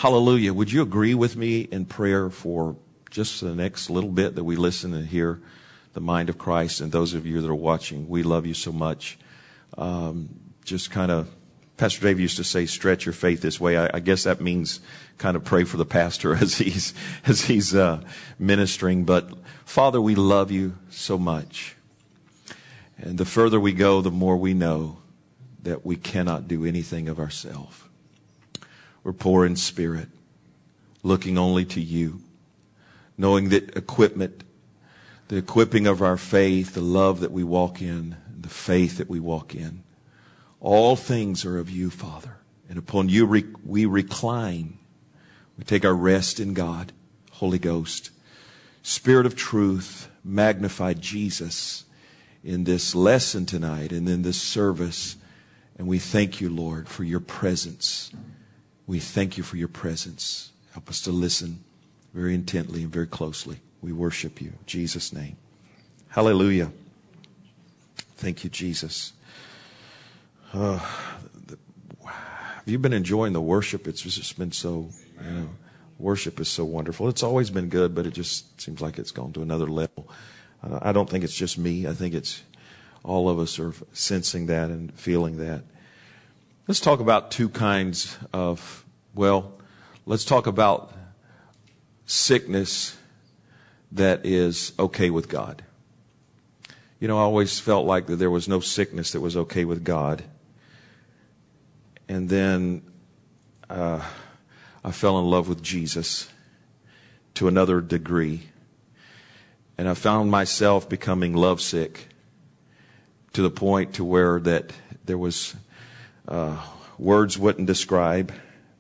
Hallelujah. Would you agree with me in prayer for just the next little bit that we listen and hear the mind of Christ? And those of you that are watching, we love you so much. Just kind of, Pastor Dave used to say, stretch your faith this way. I guess that means kind of pray for the pastor as he's ministering. But Father, we love you so much. And the further we go, the more we know that we cannot do anything of ourselves. We're poor in spirit, looking only to you, knowing that the equipping of our faith, the love that we walk in, the faith that we walk in, all things are of you, Father. And upon you we recline. We take our rest in God. Holy Ghost, Spirit of truth, magnify Jesus in this lesson tonight and in this service. And we thank you, Lord, for your presence. We thank you for your presence. Help us to listen very intently and very closely. We worship you. In Jesus' name. Hallelujah. Thank you, Jesus. Have you been enjoying the worship? It's just been so, worship is so wonderful. It's always been good, but it just seems like it's gone to another level. I don't think it's just me. I think it's all of us are sensing that and feeling that. Let's talk about two kinds of, let's talk about sickness that is okay with God. I always felt like that there was no sickness that was okay with God. And then I fell in love with Jesus to another degree. And I found myself becoming lovesick to the point to where that there was words wouldn't describe.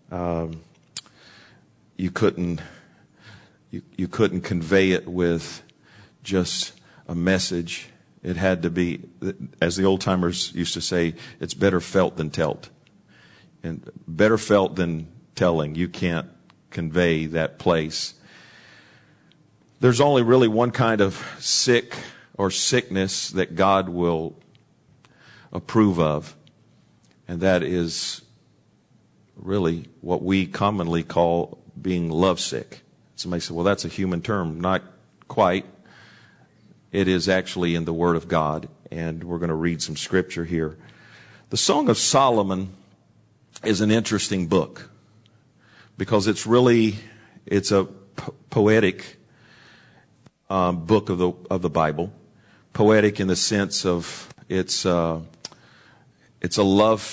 You couldn't convey it with just a message. It had to be, as the old timers used to say, it's better felt than telt. And better felt than telling. You can't convey that place. There's only really one kind of sick or sickness that God will approve of. And that is really what we commonly call being lovesick. Somebody said, well, that's a human term. Not quite. It is actually in the Word of God. And we're going to read some scripture here. The Song of Solomon is an interesting book because it's a poetic book of the Bible. Poetic in the sense of it's a love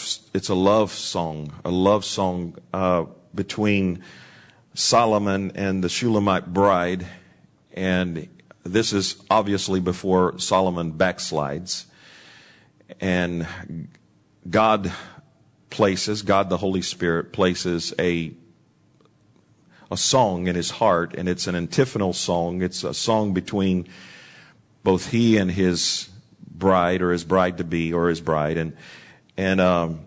song between Solomon and the Shulamite bride, and this is obviously before Solomon backslides, and God the Holy Spirit places a song in his heart, and it's an antiphonal song. It's a song between both he and his bride, or his bride-to-be, or his bride. And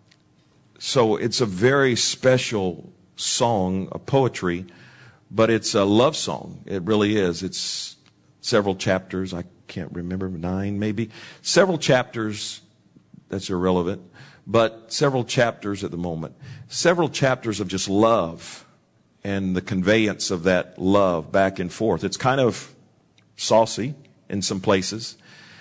so it's a very special song, a poetry, but it's a love song. It really is. It's several chapters. I can't remember, 9 maybe. Several chapters, that's irrelevant, but several chapters at the moment. Several chapters of just love and the conveyance of that love back and forth. It's kind of saucy in some places.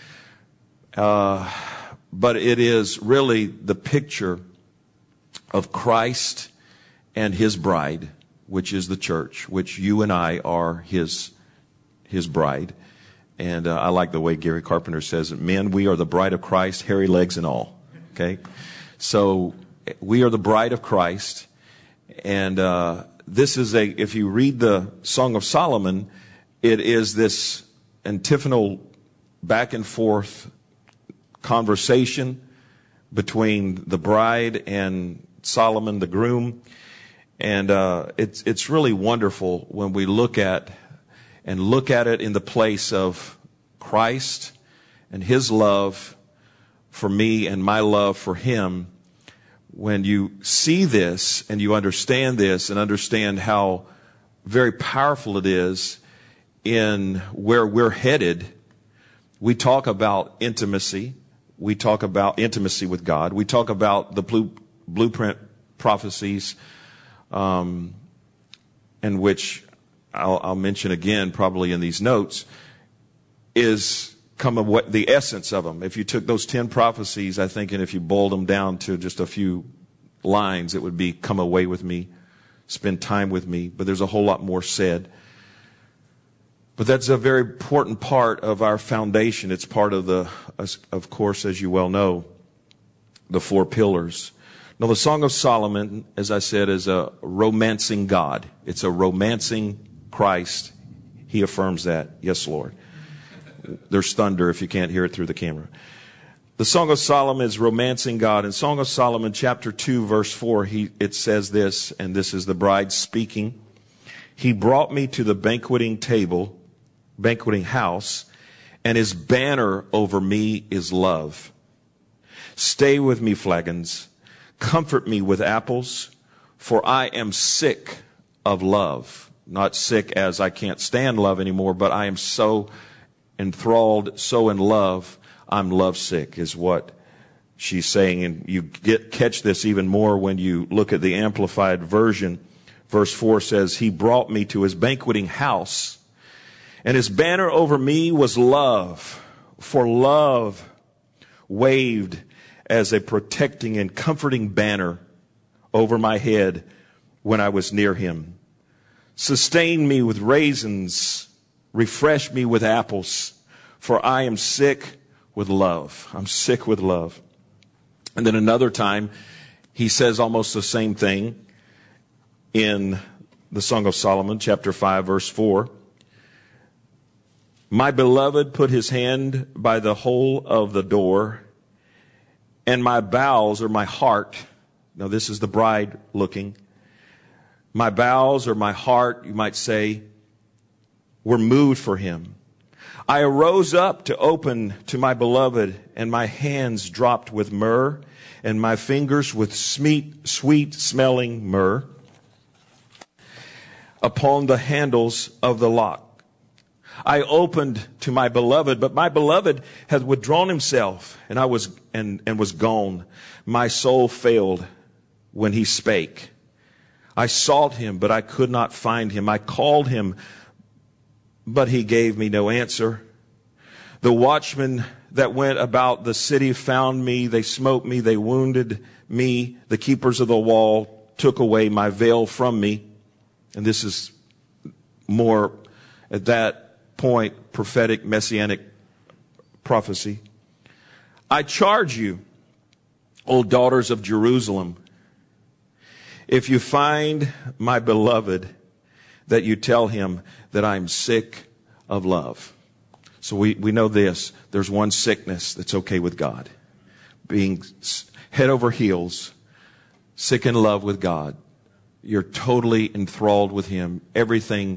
But it is really the picture of Christ and his bride, which is the church, which you and I are his bride. And I like the way Gary Carpenter says it. Men, we are the bride of Christ, hairy legs and all. Okay? So we are the bride of Christ. And this is if you read the Song of Solomon, it is this antiphonal back and forth conversation between the bride and Solomon, the groom. And it's really wonderful when we look at it in the place of Christ and his love for me and my love for him. When you see this and you understand this and understand how very powerful it is in where we're headed, we talk about intimacy. We talk about intimacy with God. We talk about the blueprint prophecies and which I'll mention again probably in these notes, is the essence of them. If you took those 10 prophecies, I think, and if you boiled them down to just a few lines, it would be, come away with me, spend time with me. But there's a whole lot more said. But that's a very important part of our foundation. It's part of of course, as you well know, the 4 pillars. Now, the Song of Solomon, as I said, is a romancing God. It's a romancing Christ. He affirms that. Yes, Lord. There's thunder if you can't hear it through the camera. The Song of Solomon is romancing God. In Song of Solomon, chapter 2, verse 4, it says this, and this is the bride speaking. He brought me to the banqueting house, and his banner over me is love. Stay with me, flagons. Comfort me with apples, for I am sick of love. Not sick as I can't stand love anymore, but I am so enthralled, so in love, I'm lovesick, is what she's saying. And you catch this even more when you look at the Amplified Version. Verse 4 says, he brought me to his banqueting house, and his banner over me was love. For love waved as a protecting and comforting banner over my head when I was near him. Sustain me with raisins, refresh me with apples, for I am sick with love. I'm sick with love. And then another time, he says almost the same thing in the Song of Solomon, chapter 5, verse 4. My beloved put his hand by the hole of the door, and my bowels, or my heart, now this is the bride looking, my bowels or my heart, you might say, were moved for him. I arose up to open to my beloved, and my hands dropped with myrrh, and my fingers with sweet-smelling myrrh upon the handles of the lock. I opened to my beloved, but my beloved had withdrawn himself, and I was gone. My soul failed when he spake. I sought him, but I could not find him. I called him, but he gave me no answer. The watchmen that went about the city found me. They smote me. They wounded me. The keepers of the wall took away my veil from me. And this is more at that point, prophetic, messianic prophecy. I charge you, O daughters of Jerusalem, if you find my beloved, that you tell him that I'm sick of love. So we know this. There's one sickness that's okay with God. Being head over heels, sick in love with God. You're totally enthralled with him. Everything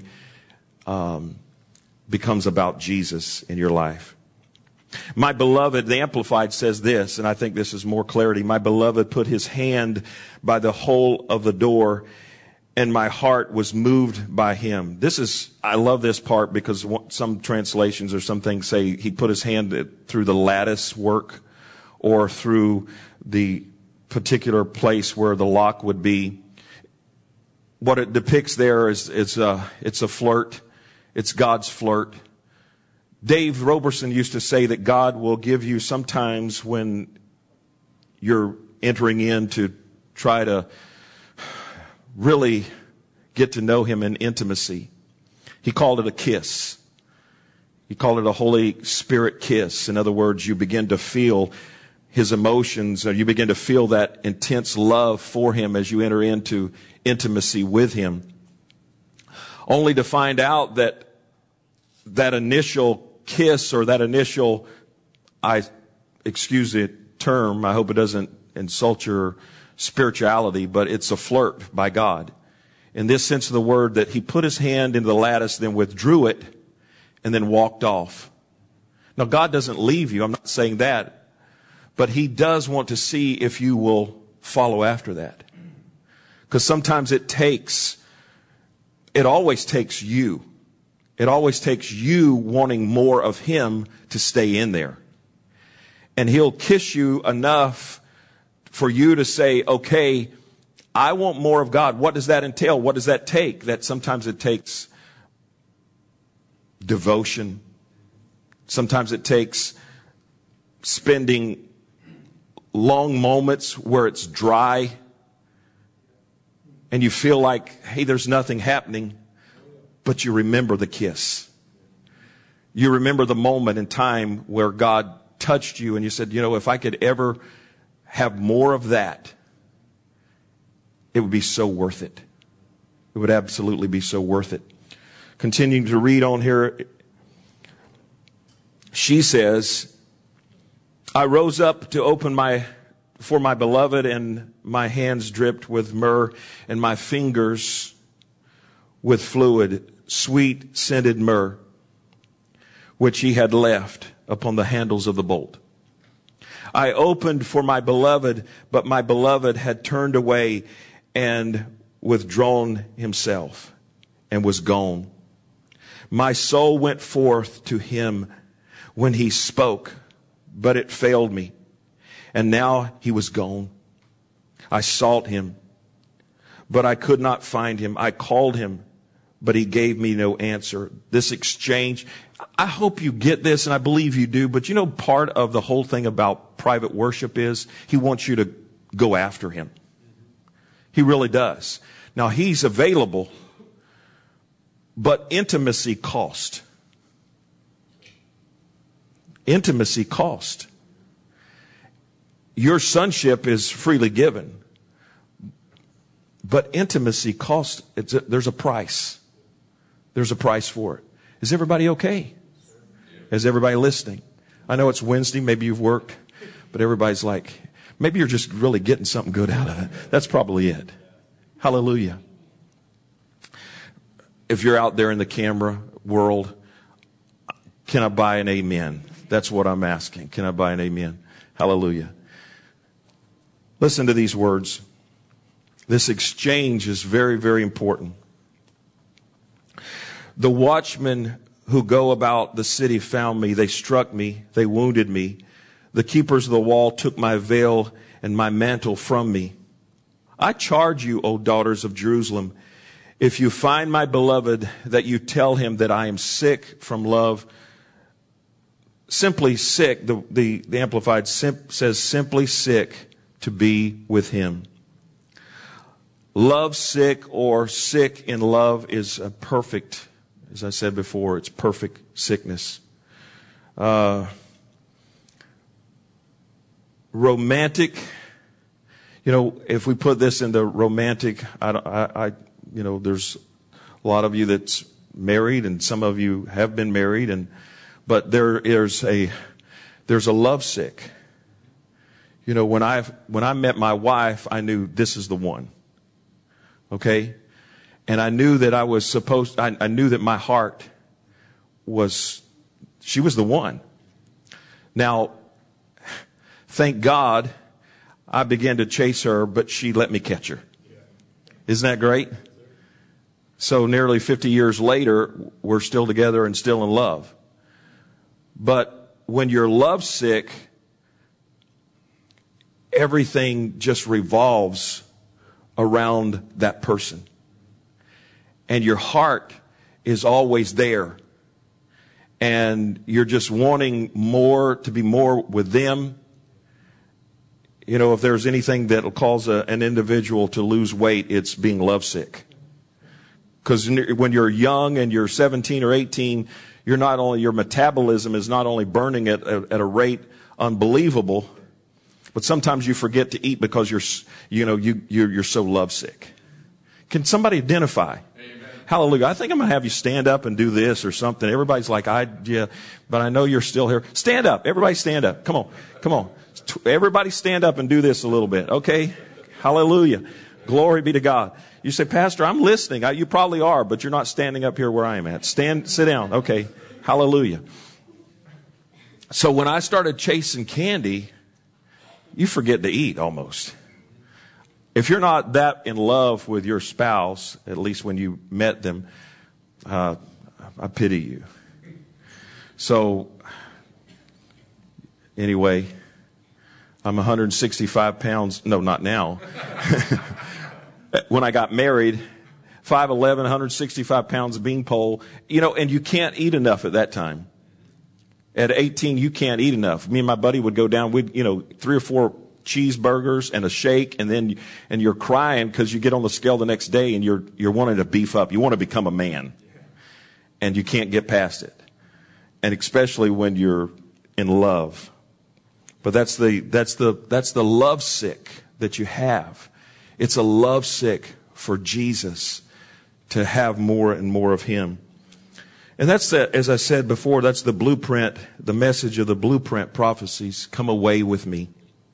becomes about Jesus in your life. My beloved, the Amplified says this, and I think this is more clarity. My beloved put his hand by the hole of the door, and my heart was moved by him. I love this part because some translations or some things say he put his hand through the lattice work or through the particular place where the lock would be. What it depicts there is it's a flirt. It's God's flirt. Dave Roberson used to say that God will give you sometimes when you're entering in to try to really get to know him in intimacy. He called it a kiss. He called it a Holy Spirit kiss. In other words, you begin to feel his emotions, or you begin to feel that intense love for him as you enter into intimacy with him. Only to find out that initial kiss or that initial, excuse the term, I hope it doesn't insult your spirituality, but it's a flirt by God. In this sense of the word, that he put his hand into the lattice, then withdrew it, and then walked off. Now, God doesn't leave you. I'm not saying that. But he does want to see if you will follow after that. Because sometimes it always takes you. It always takes you wanting more of him to stay in there. And he'll kiss you enough for you to say, okay, I want more of God. What does that entail? What does that take? That sometimes it takes devotion. Sometimes it takes spending long moments where it's dry and you feel like, hey, there's nothing happening, but you remember the kiss. You remember the moment in time where God touched you and you said, if I could ever have more of that, it would be so worth it. It would absolutely be so worth it. Continuing to read on here, she says, I rose up to open for my beloved, and my hands dripped with myrrh and my fingers with fluid, sweet scented myrrh, which he had left upon the handles of the bolt. I opened for my beloved, but my beloved had turned away and withdrawn himself and was gone. My soul went forth to him when he spoke, but it failed me. And now he was gone. I sought him, but I could not find him. I called him, but he gave me no answer. This exchange, I hope you get this, and I believe you do, but part of the whole thing about private worship is he wants you to go after him. He really does. Now, he's available, but intimacy cost. Intimacy cost. Your sonship is freely given, but intimacy cost. There's a price. There's a price for it. Is everybody okay? Is everybody listening? I know it's Wednesday. Maybe you've worked, but everybody's like, maybe you're just really getting something good out of it. That's probably it. Hallelujah. If you're out there in the camera world, can I buy an amen? That's what I'm asking. Can I buy an amen? Hallelujah. Listen to these words. This exchange is very, very important. The watchmen who go about the city found me. They struck me. They wounded me. The keepers of the wall took my veil and my mantle from me. I charge you, O daughters of Jerusalem, if you find my beloved, that you tell him that I am sick from love. Simply sick. The Amplified says simply sick to be with him. Love sick or sick in love is a perfect, as I said before, it's perfect sickness. Romantic, if we put this into romantic, there's a lot of you that's married, and some of you have been married, but there's a lovesick. When I met my wife, I knew this is the one. Okay? And I knew that I knew that my heart she was the one. Now, thank God I began to chase her, but she let me catch her. Isn't that great? So nearly 50 years later, we're still together and still in love. But when you're lovesick, everything just revolves around that person. And your heart is always there. And you're just wanting to be more with them. If there's anything that'll cause an individual to lose weight, it's being lovesick. Because when you're young and you're 17 or 18, your metabolism is not only burning at a rate unbelievable, but sometimes you forget to eat because you're so lovesick. Can somebody identify? Amen. Hallelujah. I think I'm going to have you stand up and do this or something. Everybody's like, but I know you're still here. Stand up. Everybody stand up. Come on. Everybody stand up and do this a little bit. Okay? Hallelujah. Glory be to God. You say, Pastor, I'm listening. You probably are, but you're not standing up here where I am at. Sit down. Okay. Hallelujah. So when I started chasing candy, you forget to eat almost. If you're not that in love with your spouse, at least when you met them, I pity you. So anyway, I'm 165 pounds. No, not now. When I got married, 5'11", 165 pounds of beanpole, and you can't eat enough at that time. At 18, you can't eat enough. Me and my buddy would go down with, 3 or 4 cheeseburgers and a shake, and you're crying because you get on the scale the next day and you're wanting to beef up. You want to become a man, and you can't get past it. And especially when you're in love. But that's the love sick that you have. It's a love sick for Jesus to have more and more of him. And that's as I said before, that's the blueprint, the message of the blueprint prophecies. Come away with me.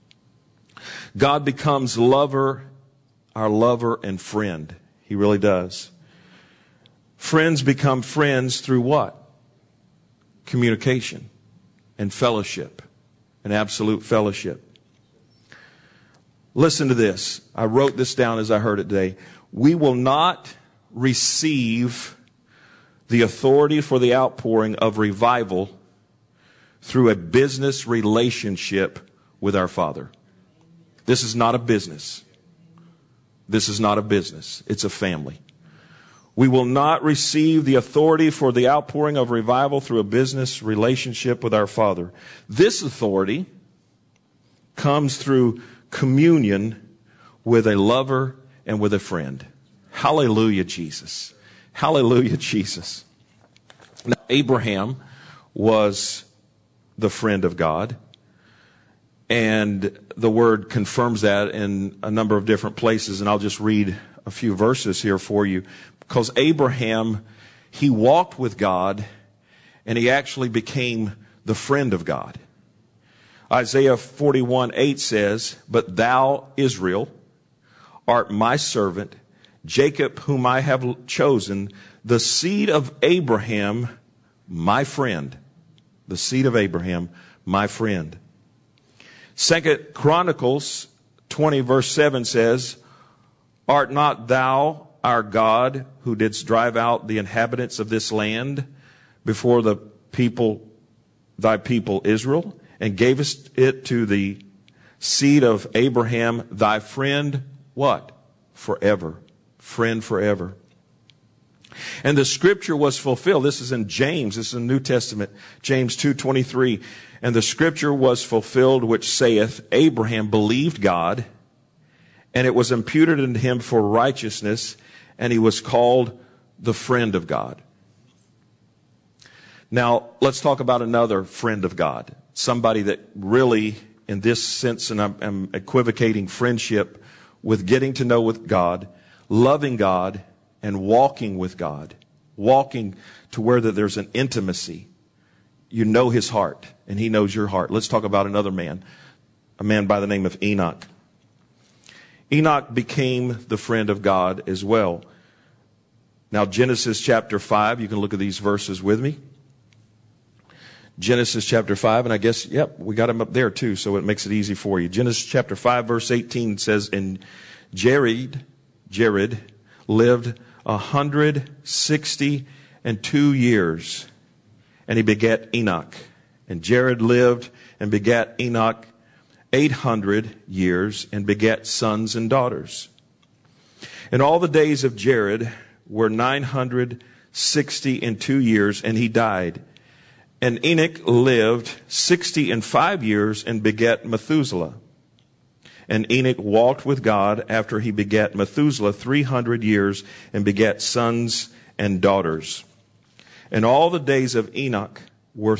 God becomes our lover and friend. He really does. Friends become friends through what? Communication and fellowship, and absolute fellowship. Listen to this. I wrote this down as I heard it today. We will not receive the authority for the outpouring of revival through a business relationship with our Father. This is not a business. This is not a business. It's a family. We will not receive the authority for the outpouring of revival through a business relationship with our Father. This authority comes through communion with a lover and with a friend. Hallelujah, Jesus. Hallelujah, Jesus. Now, Abraham was the friend of God. And the word confirms that in a number of different places. And I'll just read a few verses here for you. Because Abraham, he walked with God, and he actually became the friend of God. Isaiah 41:8 says, "But thou, Israel, art my servant, Jacob whom I have chosen, the seed of Abraham, my friend." The seed of Abraham, my friend. 2 Chronicles 20 verse 7 says, "Art not thou our God, who didst drive out the inhabitants of this land before the people, thy people Israel, and gavest it to the seed of Abraham, thy friend," what? Forever. Friend forever. And the scripture was fulfilled. This is in James. This is in the New Testament. James 2:23. "And the scripture was fulfilled, which saith, Abraham believed God, and it was imputed unto him for righteousness, and he was called the friend of God." Now, let's talk about another friend of God. Somebody that really, in this sense, and I'm equivocating friendship with getting to know with God, loving God, and walking with God. Walking to where there's an intimacy. You know his heart, and he knows your heart. Let's talk about another man, a man by the name of Enoch. Enoch became the friend of God as well. Now, Genesis chapter 5, you can look at these verses with me. Genesis chapter 5, and I guess, we got them up there too, so it makes it easy for you. Genesis chapter 5, verse 18 says, "And Jared lived 162 years, and he begat Enoch. And Jared lived and begat Enoch 800 years, and begat sons and daughters. And all the days of Jared were 962 years, and he died. And Enoch lived 65 years, and begat Methuselah. And Enoch walked with God after he begat Methuselah 300 years, and begat sons and daughters. And all the days of Enoch were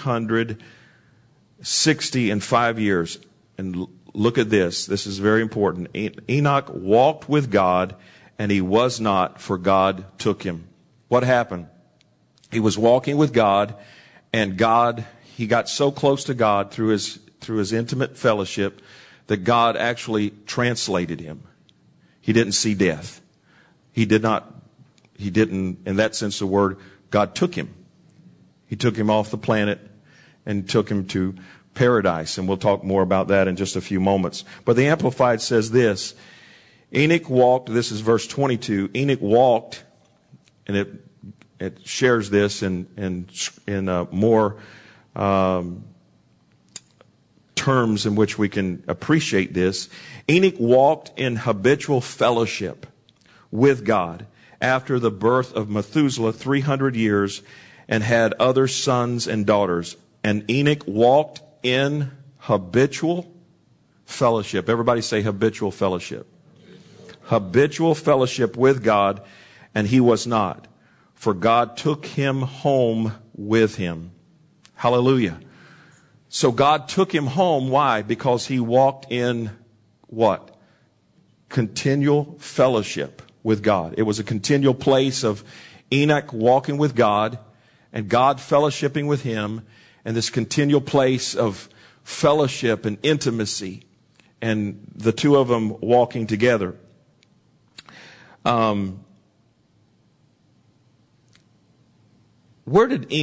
365 years." And look at this. This is very important. Enoch walked with God, and he was not, for God took him. What happened? He was walking with God, and he got so close to God through his intimate fellowship that God actually translated him. He didn't see death. He didn't, in that sense of the word, God took him. He took him off the planet and took him to paradise. And we'll talk more about that in just a few moments. But the Amplified says this: Enoch walked, this is verse 22, Enoch walked, and it shares this in more terms in which we can appreciate this. Enoch walked in habitual fellowship. with God after the birth of Methuselah 300 years and had other sons and daughters. And Enoch walked in habitual fellowship. Everybody say habitual fellowship. Habitual fellowship with God, and he was not, for God took him home with him. Hallelujah. So God took him home. Why? Because he walked in what? Continual fellowship with God. It was a continual place of Enoch walking with God and God fellowshipping with him, and this continual place of fellowship and intimacy, and the two of them walking together. Where did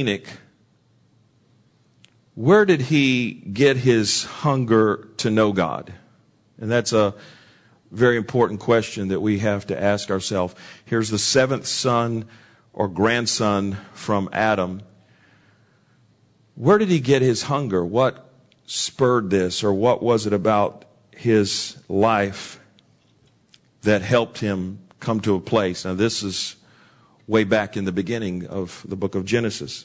he get his hunger to know God? And that's a very important question that we have to ask ourselves. Here's the seventh son or grandson from Adam. Where did he get his hunger? What spurred this, or what was it about his life that helped him come to a place? Now, this is way back in the beginning of the book of Genesis.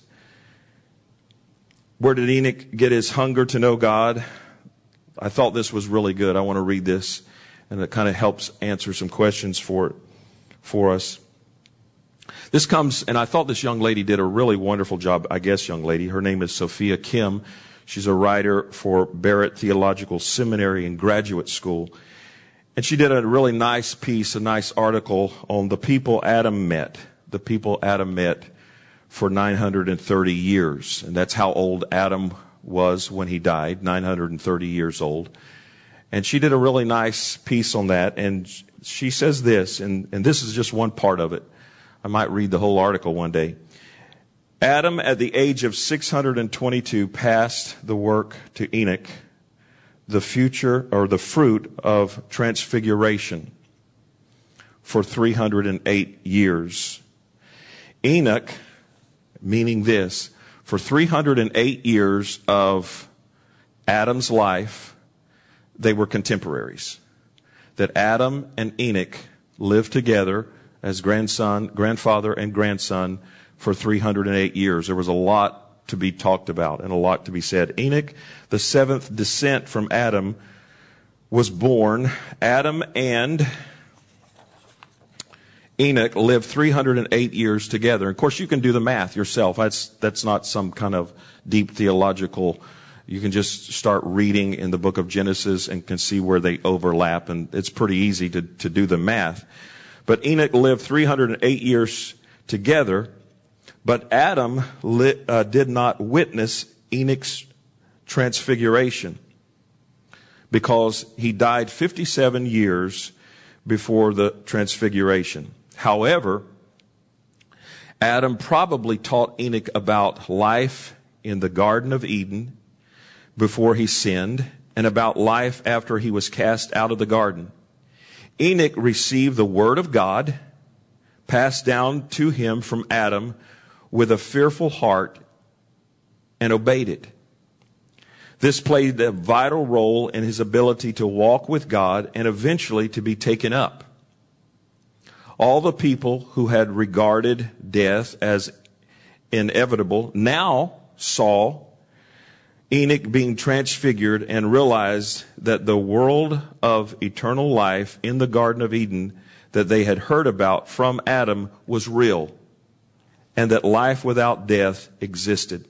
Where did Enoch get his hunger to know God? I thought this was really good. I want to read this, and it kind of helps answer some questions for us. This comes, and I thought this young lady did a really wonderful job. I guess young lady. Her name is Sophia Kim. She's a writer for Barrett Theological Seminary and Graduate School. And she did a really nice piece, a nice article on the people Adam met. The people Adam met for 930 years. And that's how old Adam was when he died, 930 years old. And she did a really nice piece on that. And she says this, and this is just one part of it. I might read the whole article one day. Adam, at the age of 622, passed the work to Enoch, the future or the fruit of transfiguration, for 308 years. Enoch, meaning this, for 308 years of Adam's life, they were contemporaries. That Adam and Enoch lived together as grandfather and grandson for 308 years. There was a lot to be talked about and a lot to be said. Enoch, the seventh descent from Adam, was born. Adam and Enoch lived 308 years together. Of course, you can do the math yourself. That's not some kind of deep theological. You can just start reading in the book of Genesis and can see where they overlap, and it's pretty easy to do the math. But Enoch lived 308 years together, but Adam did not witness Enoch's transfiguration because he died 57 years before the transfiguration. However, Adam probably taught Enoch about life in the Garden of Eden before he sinned, and about life after he was cast out of the garden. Enoch received the word of God passed down to him from Adam with a fearful heart and obeyed it. This played a vital role in his ability to walk with God and eventually to be taken up. All the people who had regarded death as inevitable now saw Enoch being transfigured and realized that the world of eternal life in the Garden of Eden that they had heard about from Adam was real, and that life without death existed.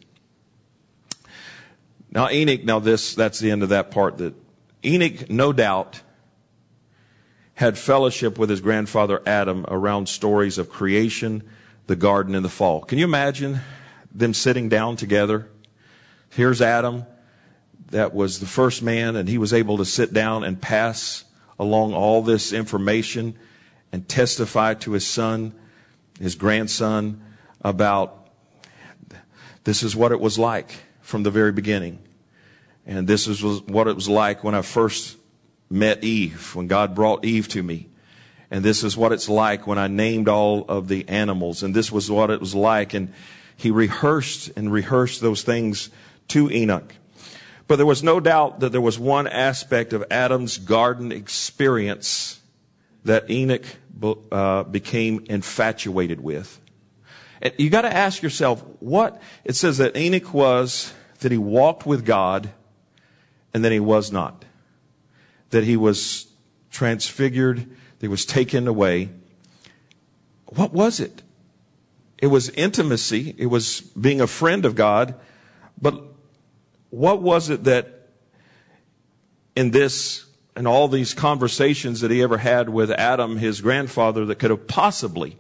Now Enoch, that's the end of that part. That Enoch, no doubt, had fellowship with his grandfather Adam around stories of creation, the garden, and the fall. Can you imagine them sitting down together? Here's Adam, that was the first man, and he was able to sit down and pass along all this information and testify to his son, his grandson, about this is what it was like from the very beginning. And this is what it was like when I first met Eve, when God brought Eve to me. And this is what it's like when I named all of the animals. And this was what it was like. And he rehearsed those things to Enoch. But there was no doubt that there was one aspect of Adam's garden experience that Enoch became infatuated with. And you got to ask yourself, what it says that Enoch was, that he walked with God, and then he was not. That he was transfigured, that he was taken away. What was it? It was intimacy. It was being a friend of God. But what was it that in all these conversations that he ever had with Adam, his grandfather, that could have possibly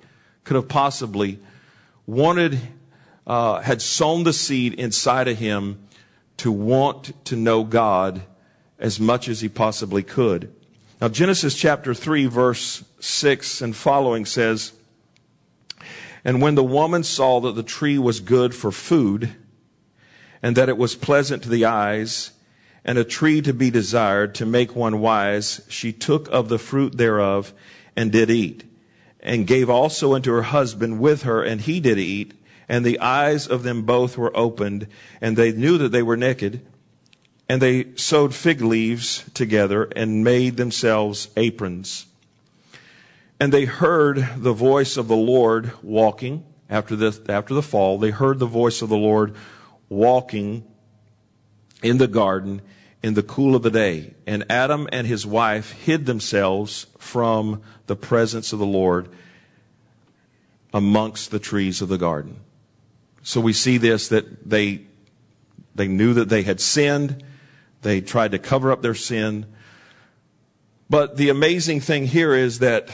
had sown the seed inside of him to want to know God as much as he possibly could? Now, Genesis chapter 3, verse 6 and following says, "And when the woman saw that the tree was good for food, and that it was pleasant to the eyes, and a tree to be desired to make one wise, she took of the fruit thereof, and did eat, and gave also unto her husband with her, and he did eat. And the eyes of them both were opened, and they knew that they were naked. And they sewed fig leaves together, and made themselves aprons. And they heard the voice of the Lord walking," after the fall, they heard the voice of the Lord walking in the garden in the cool of the day. And Adam and his wife hid themselves from the presence of the Lord amongst the trees of the garden. So we see this, that they knew that they had sinned. They tried to cover up their sin. But the amazing thing here is that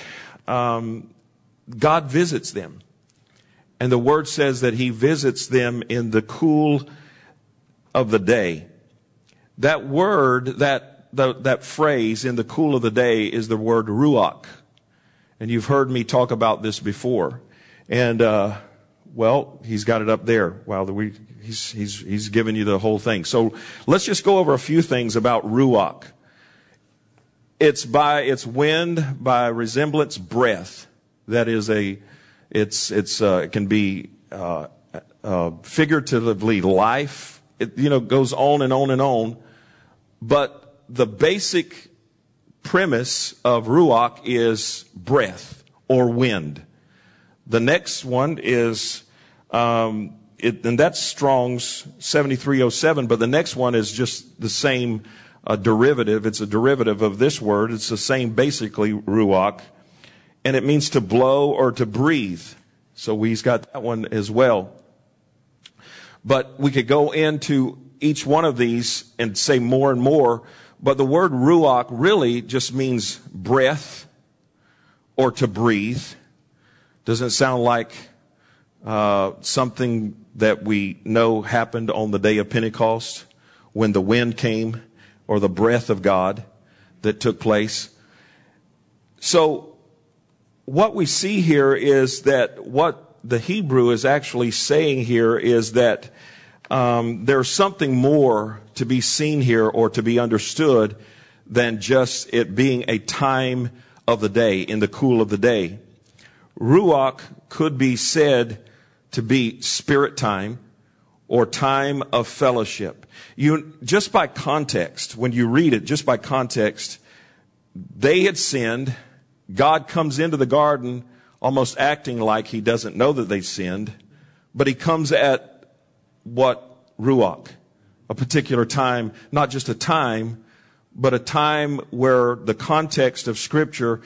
God visits them. And the word says that he visits them in the cool of the day. That word, that phrase, in the cool of the day, is the word ruach. And you've heard me talk about this before. And well, he's got it up there. Wow, he's given you the whole thing. So let's just go over a few things about ruach. It's by its wind, by resemblance, breath. That is it can be figuratively life. It goes on and on and on. But the basic premise of ruach is breath or wind. The next one is, and that's Strong's 7307, but the next one is just the same derivative. It's a derivative of this word. It's the same, basically, ruach, and it means to blow or to breathe. So we've got that one as well. But we could go into each one of these and say more and more, but the word ruach really just means breath or to breathe. Doesn't sound like something that we know happened on the day of Pentecost when the wind came, or the breath of God that took place. So what we see here is that what the Hebrew is actually saying here is that there's something more to be seen here or to be understood than just it being a time of the day, in the cool of the day. Ruach could be said to be spirit time or time of fellowship. Just by context, when you read it, just by context, they had sinned. God comes into the garden almost acting like he doesn't know that they sinned, but he comes at what? Ruach. A particular time, not just a time, but a time where the context of Scripture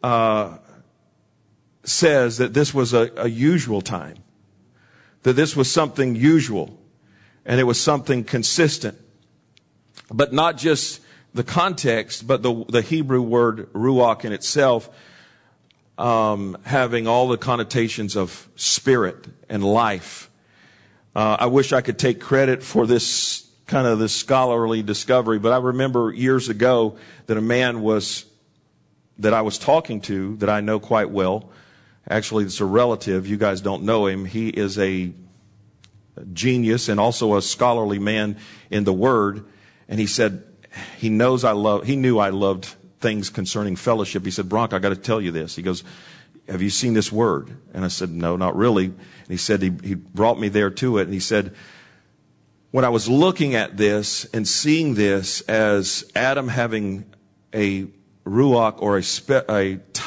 says that this was a usual time, that this was something usual, and it was something consistent. But not just the context, but the Hebrew word ruach in itself, having all the connotations of spirit and life. I wish I could take credit for this scholarly discovery, but I remember years ago that a man that I was talking to, that I know quite well. Actually, it's a relative. You guys don't know him. He is a genius and also a scholarly man in the Word. And he said, he knew I loved things concerning fellowship. He said, "Bronk, I got to tell you this." He goes, "Have you seen this word?" And I said, "No, not really." And he said, he brought me there to it. And he said, when I was looking at this and seeing this as Adam having a ruach or a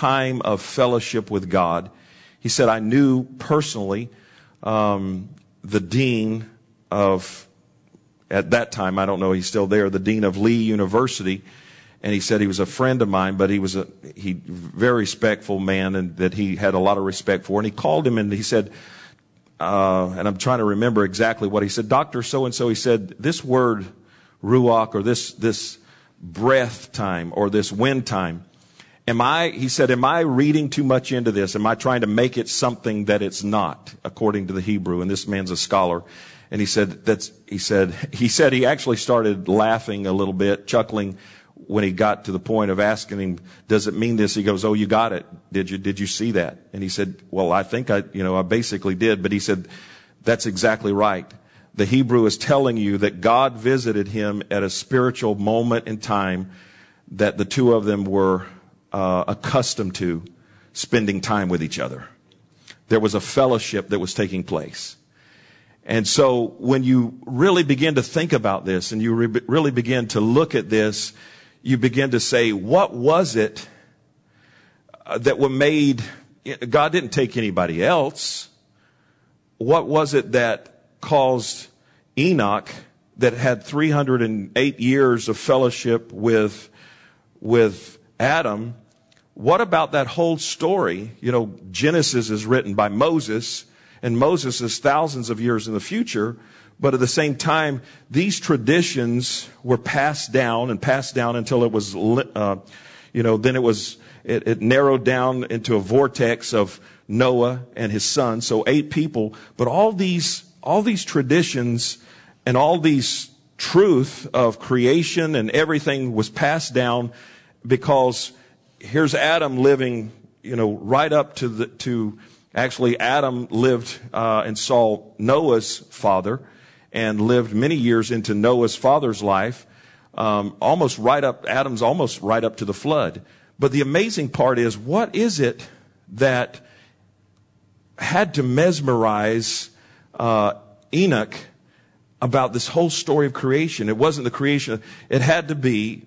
time of fellowship with God. He said, I knew personally the dean of, at that time, I don't know, he's still there, the dean of Lee University. And he said he was a friend of mine, but he was a very respectful man, and that he had a lot of respect for. And he called him and he said, and I'm trying to remember exactly what he said, Dr. So-and-so, he said, this word ruach, or this breath time, or this wind time, am I reading too much into this? Am I trying to make it something that it's not, according to the Hebrew? And this man's a scholar. And he said, he said he actually started laughing a little bit, chuckling, when he got to the point of asking him, does it mean this? He goes, oh, you got it. Did you see that? And he said, well, I think I basically did. But he said, that's exactly right. The Hebrew is telling you that God visited him at a spiritual moment in time that the two of them were accustomed to spending time with each other. There was a fellowship that was taking place. And so when you really begin to think about this, and you really begin to look at this, you begin to say, what was it that made, God didn't take anybody else. What was it that caused Enoch, that had 308 years of fellowship with Adam? What about that whole story? Genesis is written by Moses, and Moses is thousands of years in the future. But at the same time, these traditions were passed down until it was, then it narrowed down into a vortex of Noah and his son. So 8 people. But all these traditions and all these truth of creation and everything was passed down, because here's Adam living, right up to actually Adam lived and saw Noah's father, and lived many years into Noah's father's life, Adam's almost right up to the flood. But the amazing part is, what is it that had to mesmerize Enoch about this whole story of creation? It wasn't the creation. It had to be,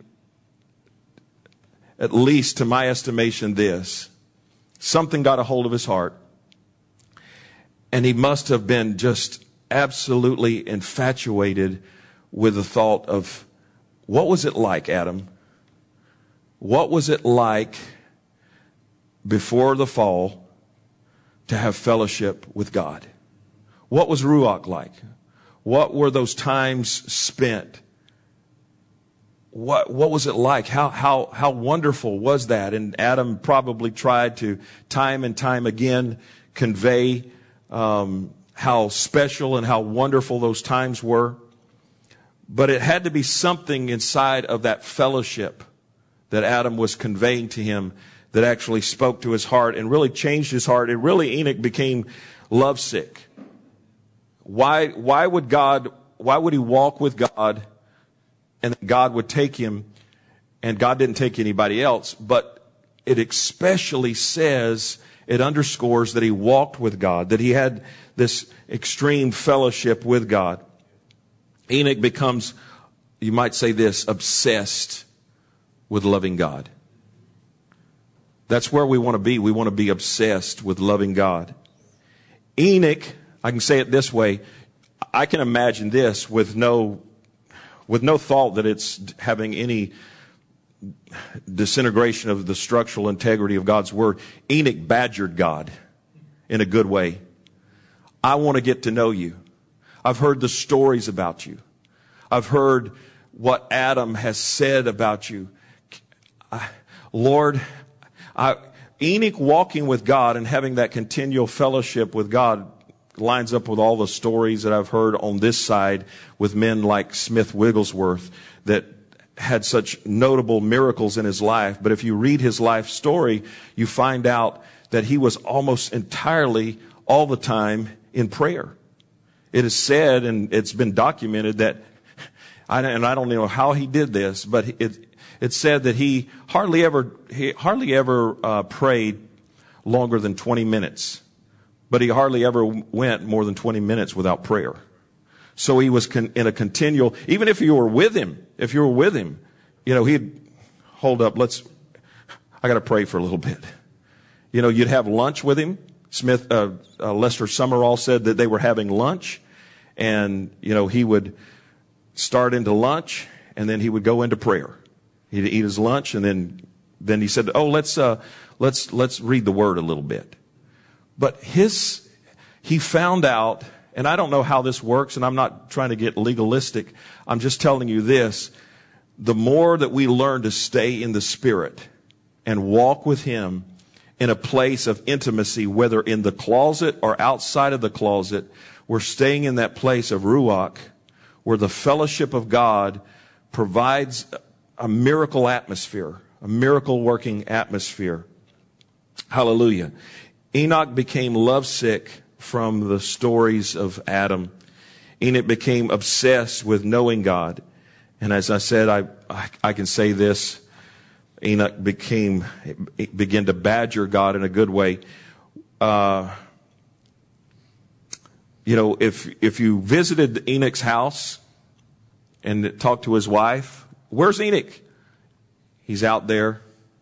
at least to my estimation, this. Something got a hold of his heart, and he must have been just absolutely infatuated with the thought of, what was it like, Adam? What was it like before the fall to have fellowship with God? What was Ruach like? What were those times spent? What was it like? How wonderful was that? And Adam probably tried to time and time again convey how special and how wonderful those times were. But it had to be something inside of that fellowship that Adam was conveying to him that actually spoke to his heart and really changed his heart. And really, Enoch became lovesick. Why would he walk with God, and God would take him, and God didn't take anybody else? But it especially says, it underscores that he walked with God, that he had this extreme fellowship with God. Enoch becomes, you might say this, obsessed with loving God. That's where we want to be. We want to be obsessed with loving God. Enoch, I can say it this way, I can imagine this with no thought that it's having any disintegration of the structural integrity of God's word. Enoch badgered God in a good way. I want to get to know you. I've heard the stories about you. I've heard what Adam has said about you. Lord, Enoch walking with God and having that continual fellowship with God lines up with all the stories that I've heard on this side with men like Smith Wigglesworth that had such notable miracles in his life. But if you read his life story, you find out that he was almost entirely all the time in prayer. It is said, and it's been documented, that, and I don't know how he did this, but it's said that he hardly ever prayed longer than 20 minutes. But he hardly ever went more than 20 minutes without prayer. So he was in a continual, even if you were with him, he'd hold up, I got to pray for a little bit. You'd have lunch with him. Lester Summerall said that they were having lunch, and, he would start into lunch, and then he would go into prayer. He'd eat his lunch, and then he said, let's read the Word a little bit. But he found out, and I don't know how this works, and I'm not trying to get legalistic. I'm just telling you this. The more that we learn to stay in the Spirit and walk with Him in a place of intimacy, whether in the closet or outside of the closet, we're staying in that place of Ruach, where the fellowship of God provides a miracle atmosphere, a miracle working atmosphere. Hallelujah. Enoch became lovesick from the stories of Adam. Enoch became obsessed with knowing God. And as I said, I can say this, Enoch began to badger God in a good way. If you visited Enoch's house and talked to his wife, where's Enoch? He's out there.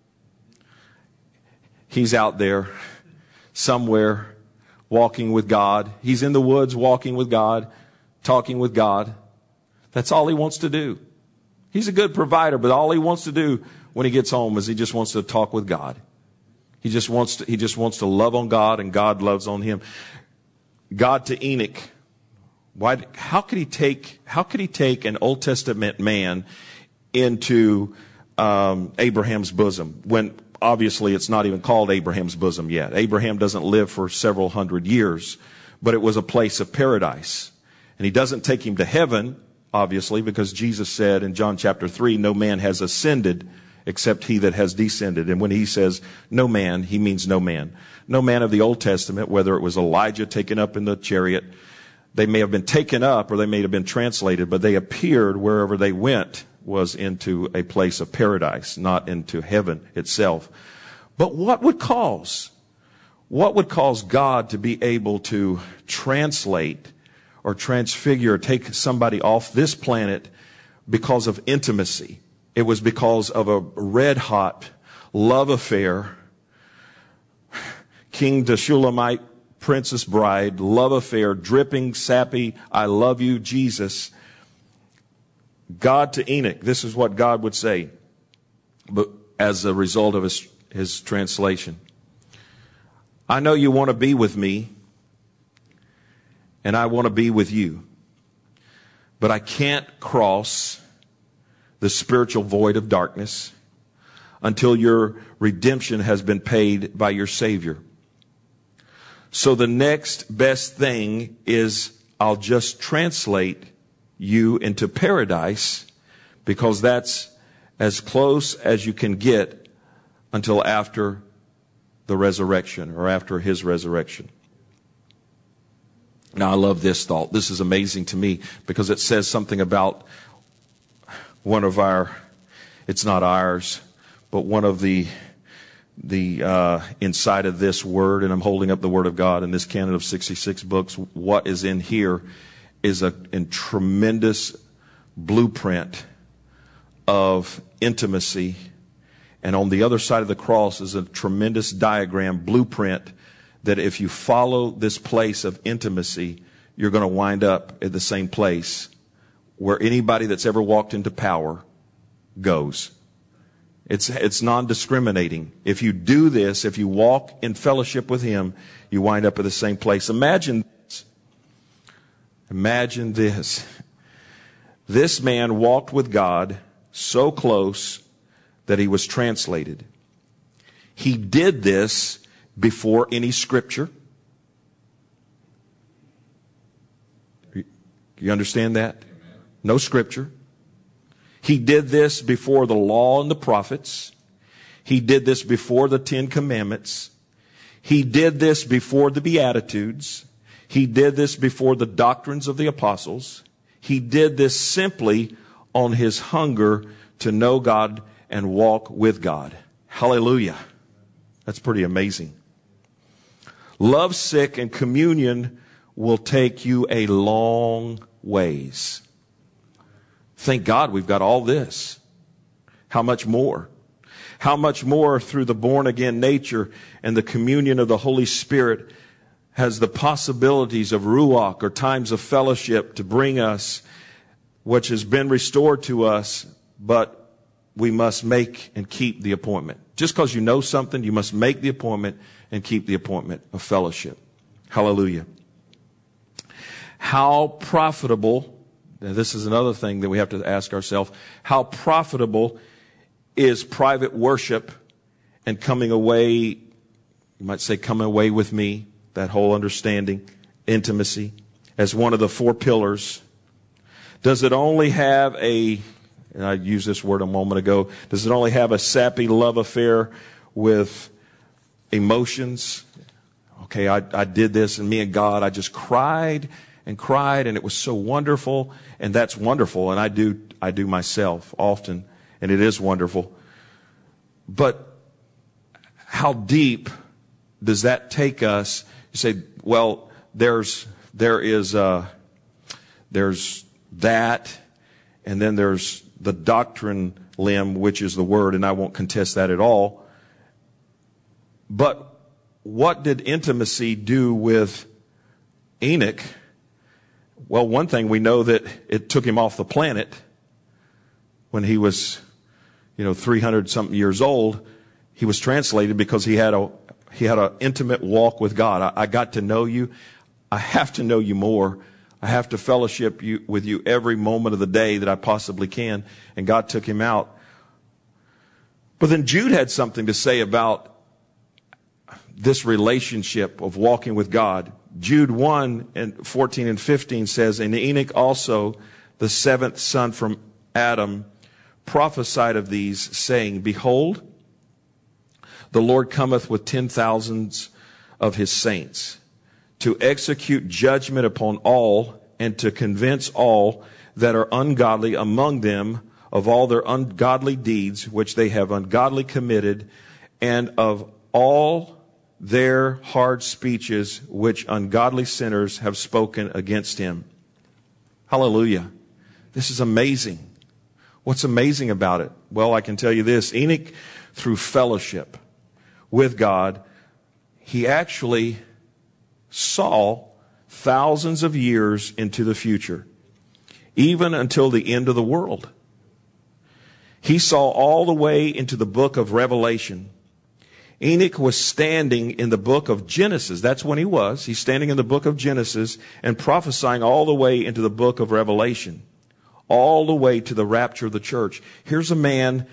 He's out there somewhere walking with God. He's in the woods walking with God, talking with God. That's all he wants to do. He's a good provider, but all he wants to do when he gets home is he just wants to talk with God. He just wants to love on God, and God loves on him. God to Enoch. How could he take an Old Testament man into Abraham's bosom when obviously it's not even called Abraham's bosom yet? Abraham doesn't live for several hundred years, but it was a place of paradise. And he doesn't take him to heaven, obviously, because Jesus said in John chapter 3, no man has ascended except he that has descended. And when he says no man, he means no man. No man of the Old Testament, whether it was Elijah taken up in the chariot, they may have been taken up or they may have been translated, but they appeared wherever they went was into a place of paradise, not into heaven itself. But what would cause God to be able to translate or transfigure or take somebody off this planet because of intimacy? It was because of a red-hot love affair. King to Shulamite, Princess Bride, love affair, dripping, sappy, I love you, Jesus. God to Enoch, this is what God would say, but as a result of his translation. I know you want to be with me, and I want to be with you, but I can't cross the spiritual void of darkness until your redemption has been paid by your Savior. So the next best thing is I'll just translate you into paradise, because that's as close as you can get until after the resurrection or after his resurrection. Now I love this thought. This is amazing to me because it says something about one of it's not ours, but one of the inside of this word, and I'm holding up the Word of God in this canon of 66 books. What is in here is a tremendous blueprint of intimacy. And on the other side of the cross is a tremendous diagram, blueprint, that if you follow this place of intimacy, you're going to wind up at the same place where anybody that's ever walked into power goes. It's non-discriminating. If you do this, if you walk in fellowship with him, you wind up at the same place. Imagine this. Imagine this. This man walked with God so close that he was translated. He did this before any scripture. You understand that? No scripture. He did this before the law and the prophets. He did this before the 10 Commandments. He did this before the Beatitudes. He did this before the doctrines of the apostles. He did this simply on his hunger to know God and walk with God. Hallelujah. That's pretty amazing. Love sick and communion will take you a long ways. Thank God we've got all this. How much more? How much more through the born-again nature and the communion of the Holy Spirit has the possibilities of ruach, or times of fellowship, to bring us which has been restored to us, but we must make and keep the appointment. Just because you know something, you must make the appointment and keep the appointment of fellowship. Hallelujah. How profitable, and this is another thing that we have to ask ourselves, how profitable is private worship and coming away, you might say coming away with me, that whole understanding, intimacy, as one of the 4 pillars. Does it only have and I used this word a moment ago, does it only have a sappy love affair with emotions? Okay, I did this, and me and God, I just cried and cried, and it was so wonderful, and that's wonderful, and I do myself often, and it is wonderful. But how deep does that take us? You say, well, there's that, and then there's the doctrine limb, which is the word, and I won't contest that at all. But what did intimacy do with Enoch? Well, one thing we know, that it took him off the planet when he was, 300 something years old. He was translated because he had an intimate walk with God. I got to know you. I have to know you more. I have to fellowship with you every moment of the day that I possibly can. And God took him out. But then Jude had something to say about this relationship of walking with God. Jude 1:14 and 15 says, and Enoch also, the 7th son from Adam, prophesied of these, saying, behold, the Lord cometh with 10,000s of his saints, to execute judgment upon all, and to convince all that are ungodly among them of all their ungodly deeds which they have ungodly committed, and of all their hard speeches which ungodly sinners have spoken against him. Hallelujah. This is amazing. What's amazing about it? Well, I can tell you this. Enoch, through fellowship with God, he actually saw thousands of years into the future, even until the end of the world. He saw all the way into the book of Revelation. Enoch was standing in the book of Genesis. That's when he was. He's standing in the book of Genesis and prophesying all the way into the book of Revelation, all the way to the rapture of the church. Here's a man,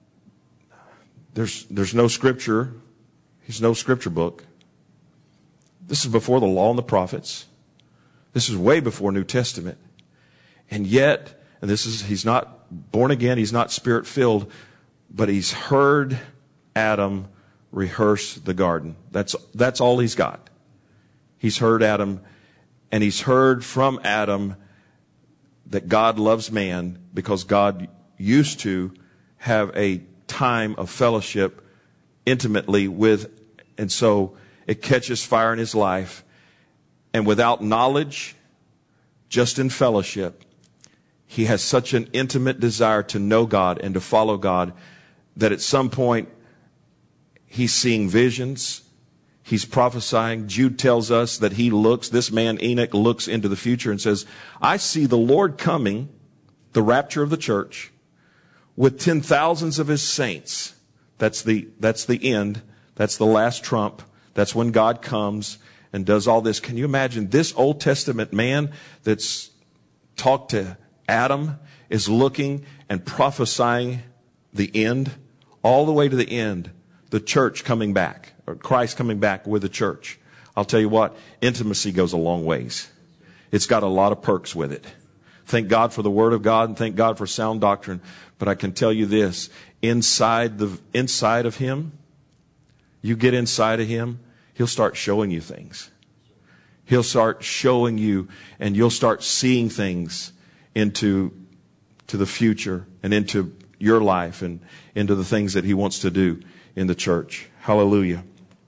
there's no scripture. He's no scripture book. This is before the law and the prophets. This is way before New Testament. And yet, he's not born again, he's not spirit filled, but he's heard Adam rehearse the garden. That's all he's got. He's heard Adam, and he's heard from Adam that God loves man because God used to have a time of fellowship intimately with, and so it catches fire in his life. And without knowledge, just in fellowship, he has such an intimate desire to know God and to follow God that at some point he's seeing visions. He's prophesying. Jude tells us that this man Enoch looks into the future and says, I see the Lord coming, the rapture of the church, with 10,000s of his saints. That's the end. That's the last trump. That's when God comes and does all this. Can you imagine this Old Testament man that's talked to Adam is looking and prophesying the end, all the way to the end, the church coming back, or Christ coming back with the church. I'll tell you what, intimacy goes a long ways. It's got a lot of perks with it. Thank God for the Word of God and thank God for sound doctrine. But I can tell you this, inside of Him, you get inside of Him, He'll start showing you things. He'll start showing you, and you'll start seeing things into the future and into your life and into the things that He wants to do in the church. Hallelujah.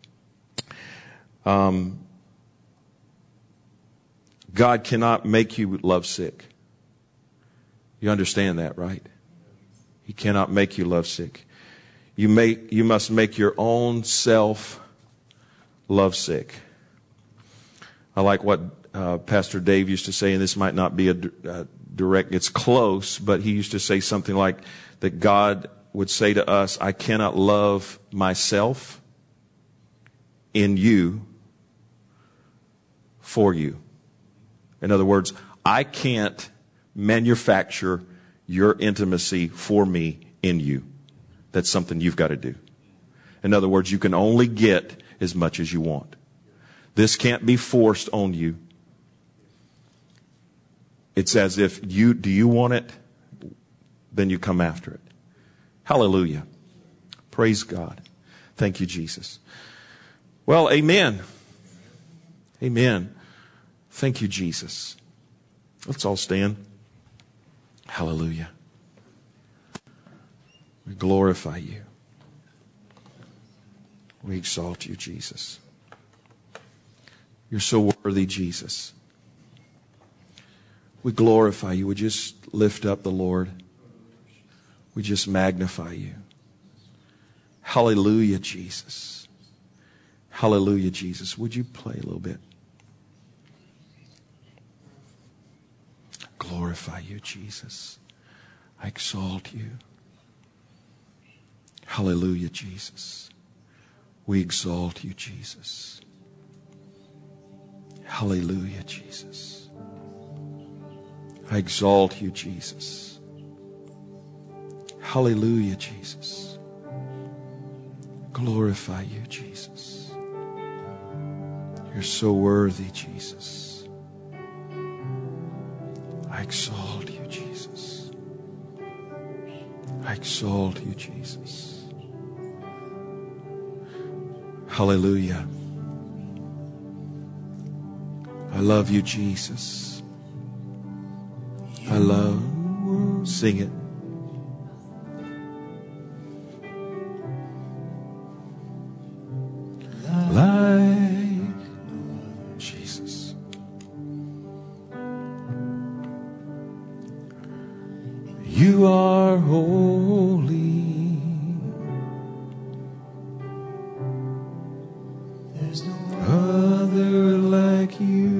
God cannot make you lovesick. You understand that, right? He cannot make you lovesick. You must make your own self lovesick. I like what Pastor Dave used to say, and this might not be a direct, it's close, but he used to say something like that God would say to us, I cannot love myself in you for you. In other words, I can't manufacture your intimacy for me in you. That's something you've got to do. In other words, you can only get as much as you want. This can't be forced on you. It's as if do you want it? Then you come after it. Hallelujah. Praise God. Thank you, Jesus. Well, amen. Amen. Thank you, Jesus. Let's all stand. Hallelujah. We glorify you. We exalt you, Jesus. You're so worthy, Jesus. We glorify you. We just lift up the Lord. We just magnify you. Hallelujah, Jesus. Hallelujah, Jesus. Would you play a little bit? Glorify you, Jesus. I exalt you. Hallelujah, Jesus. We exalt you, Jesus. Hallelujah, Jesus. I exalt you, Jesus. Hallelujah, Jesus. Glorify you, Jesus. You're so worthy, Jesus. I exalt you, Jesus. I exalt you, Jesus. Hallelujah. I love you, Jesus. I love. Sing it. Like Jesus. You are holy. There's no other like you.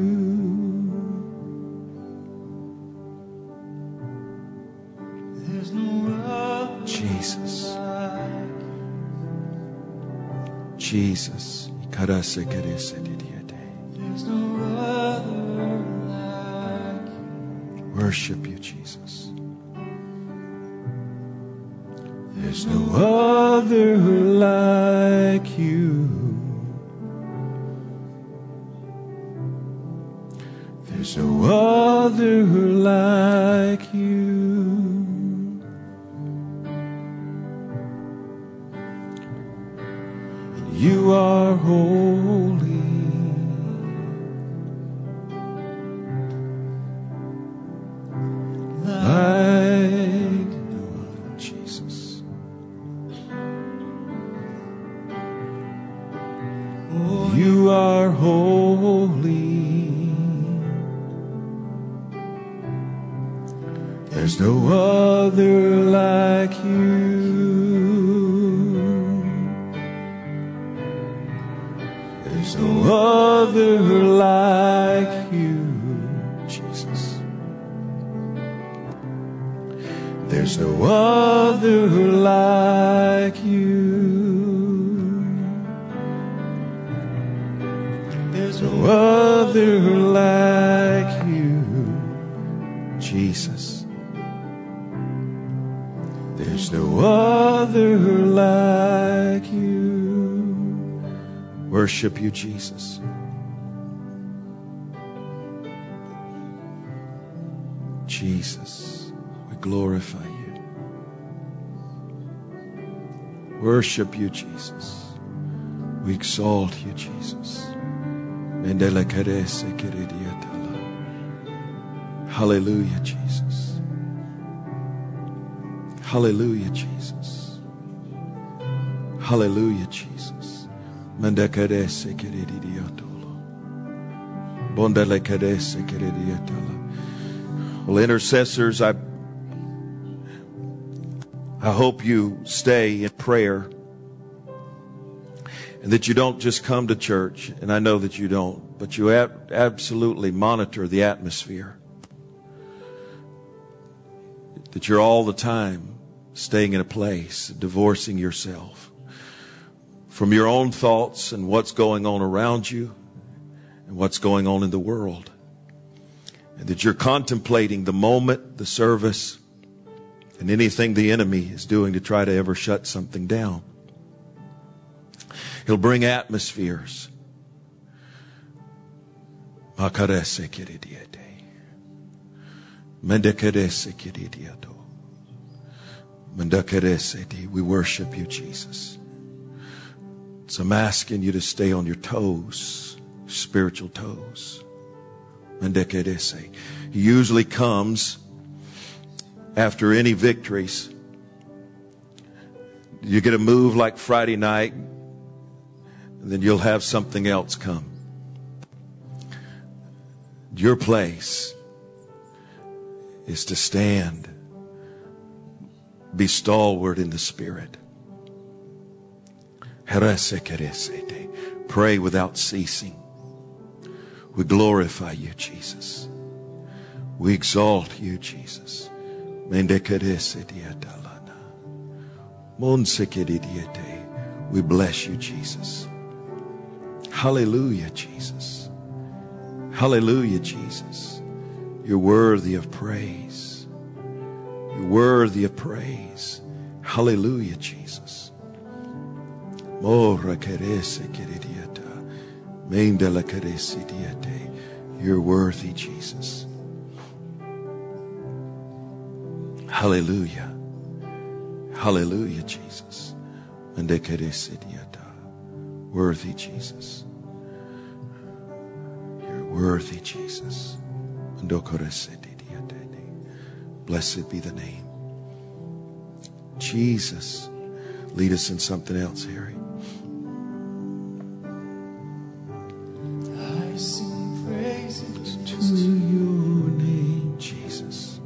There's no other Jesus. Jesus. There's no other like you. Worship you, Jesus. There's no other like you. There's no other like you. You are holy. Like no other, Jesus. Oh, you are holy. There's no other like you. There's no other like you, Jesus. There's no other like you. There's no other like you, Jesus. There's no other like you. Worship you, Jesus. Jesus, we glorify you. Worship you, Jesus. We exalt you, Jesus. Hallelujah, Jesus. Hallelujah, Jesus. Hallelujah, Jesus. Well, intercessors, I I hope you stay in prayer and that you don't just come to church, and I know that you don't, but you absolutely monitor the atmosphere. That you're all the time staying in a place, divorcing yourself from your own thoughts and what's going on around you and what's going on in the world. And that you're contemplating the moment, the service, and anything the enemy is doing to try to ever shut something down. He'll bring atmospheres. We worship you, Jesus. So I'm asking you to stay on your toes, spiritual toes. He usually comes after any victories. You get a move like Friday night, and then you'll have something else come. Your place is to stand, be stalwart in the Spirit. Pray without ceasing. We glorify you, Jesus. We exalt you, Jesus. We bless you, Jesus. Hallelujah, Jesus. Hallelujah, Jesus. You're worthy of praise. You're worthy of praise. Hallelujah, Jesus. You're worthy, Jesus. Hallelujah. Hallelujah, Jesus. Worthy, Jesus. You're worthy, Jesus. Blessed be the name. Jesus. Lead us in something else, Harry. I sing praises to your name, Jesus.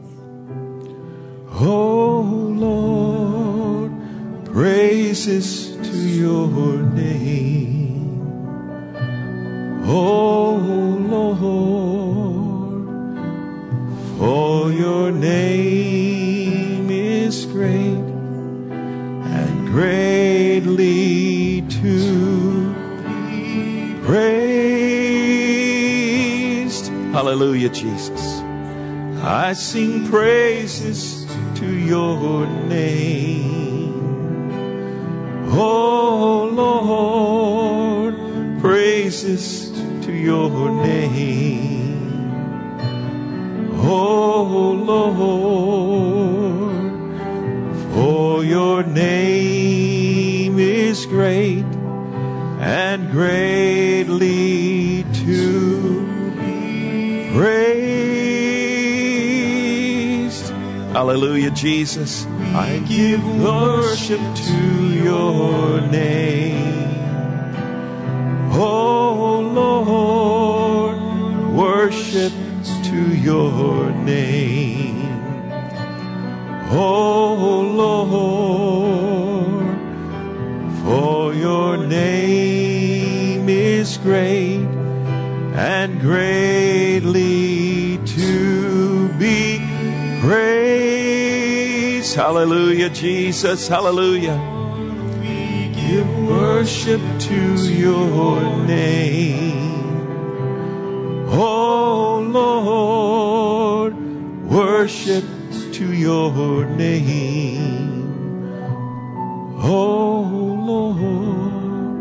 Oh Lord, praises to your name. Oh Lord, for your name is great and greatly to be praised. Hallelujah, Jesus. I sing praises to your name. Oh Lord, praises to your name. Oh Lord, for your name is great and greatly to be praised. Hallelujah, Jesus. I give worship to your name. Oh Lord, worship to your name. Oh Lord, for your name is great and greatly to be praised. Hallelujah, Jesus. Hallelujah. We give worship to your name. Oh Lord, worship to your name. Oh Lord,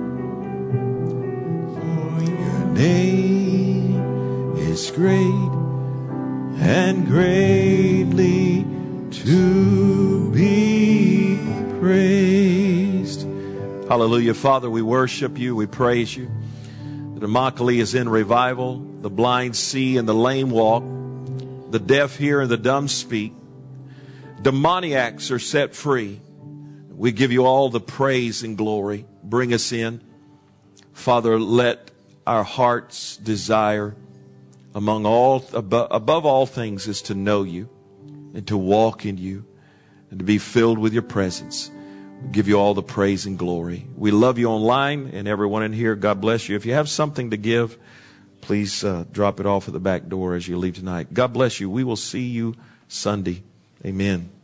for your name is great and greatly to be praised. Hallelujah. Father, we worship you. We praise you. The Immokalee is in revival. The blind see and the lame walk. The deaf hear and the dumb speak. Demoniacs are set free. We give you all the praise and glory. Bring us in. Father, let our heart's desire above all things is to know you and to walk in you and to be filled with your presence. We give you all the praise and glory. We love you online, and everyone in here, God bless you. If you have something to give, please drop it off at the back door as you leave tonight. God bless you. We will see you Sunday. Amen.